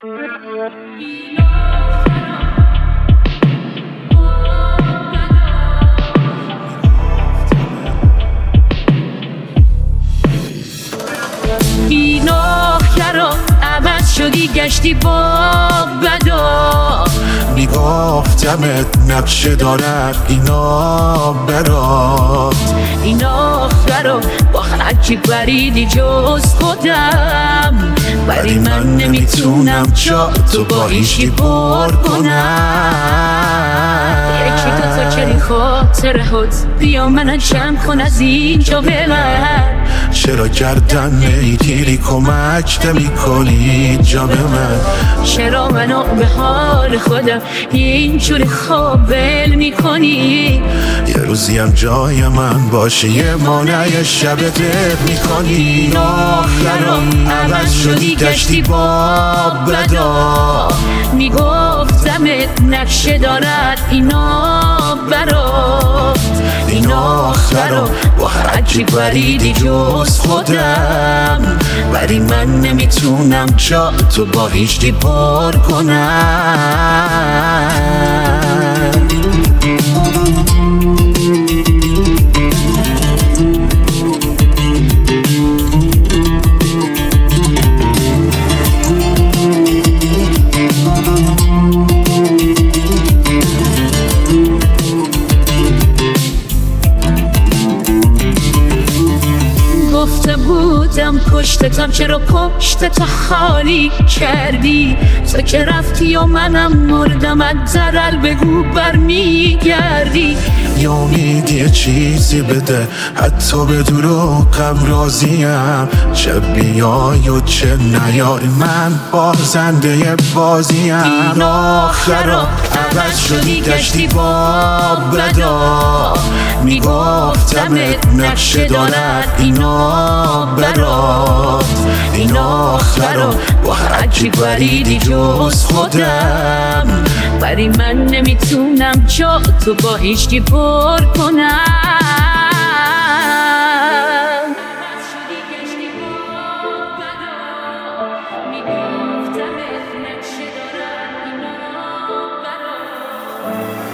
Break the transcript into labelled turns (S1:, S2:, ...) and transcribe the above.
S1: ایناخرا عوض شدی گشتی با بدا،
S2: میگفتمت نقشه دارد اینا برات.
S1: ایناخرا با هرچی بریدی جز خودم، ولی من نمیتونم جا تو با هیچی پر کنم. یکی تو چنین خاطرهات بیا منو جمع کن از اینجا ببر.
S2: چرا گردن نمیگیری کمک نمی کنی جا به من؟
S1: چرا منو به حال خودم اینجوری خابل میکنی؟
S2: یه روزی هم جای من باشی یه مانع شب دل میکنی.
S1: آخرام عوض شدی گشتی با بدا، میگفتمت نقشه دارد اینا برات. این آخرام با هرچی بریدی جز خودم، ولی من نمیتونم جا تو با هیچی پر کنم. گفته بودم پشتتم چرا پشتت خالی کردی؟ تو که رفتی و منم مردم از ضرر بگو برمیگردی.
S2: یه امید یه چیزی بده حتی به دروغم راضیم، چه بیای و چه نیای من بازنده بازیم.
S1: این آخرا عوض شدی گشتی با بدا، میگفتمت نقشه دارد اینا برات. این آخرا با هرچی بریدی جز خودم، ولی من نمیتونم جا تو با هیچی پر کنم. میگفتمت نقشه دارد اینا برات.